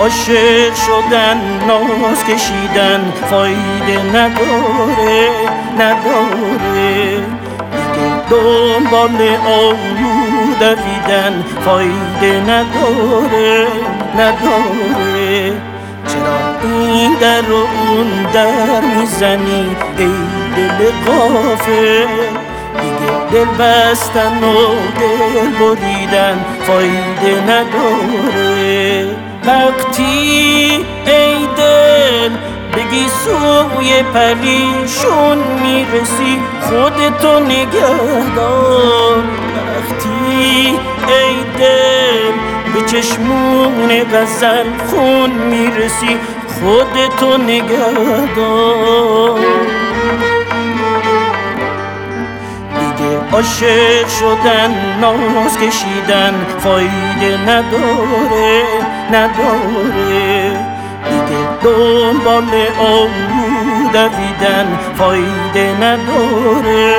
عاشق شدن ناز کشیدن فایده نداره دیگه دنبال آلو دویدن فایده نداره چرا این در و اون در میزنی ای دل غافل؟ دیگه دل بستن و دل بریدن فایده نداره. وقتی ای دل بگی سوی پریشون میرسی خودتو نگه دار. وقتی ای دل به چشمون غزل خون میرسی خودتو نگه دار. عاشق شدن ناز کشیدن فایده نداره دیگه دنبال آلو دویدن فایده نداره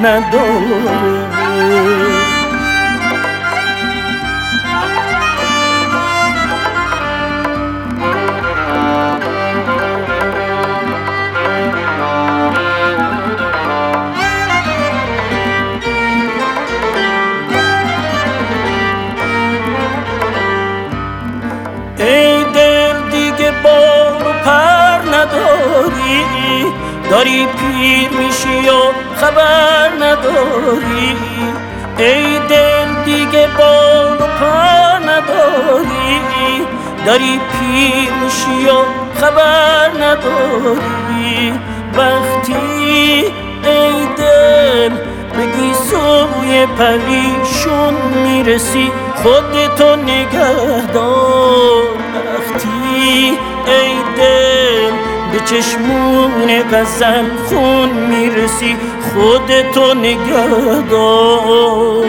ای دل دیگه بال و پر نداری، داری پیر میشی و خبر نداری. ای دل دیگه بال و پر نداری، داری پیر میشی و خبر نداری. وقتی ای دل بگی سوی پریشون میرسی خودتو نگه دار. وقتی ای دل به چشمون غزل خون میرسی خودتو نگه دار.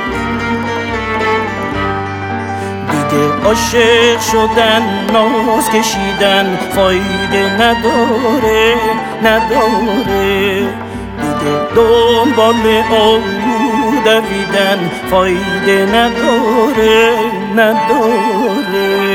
دیگه عاشق شدن ناز کشیدن فایده نداره دیگه دنبال آلو دویدن فایده نداره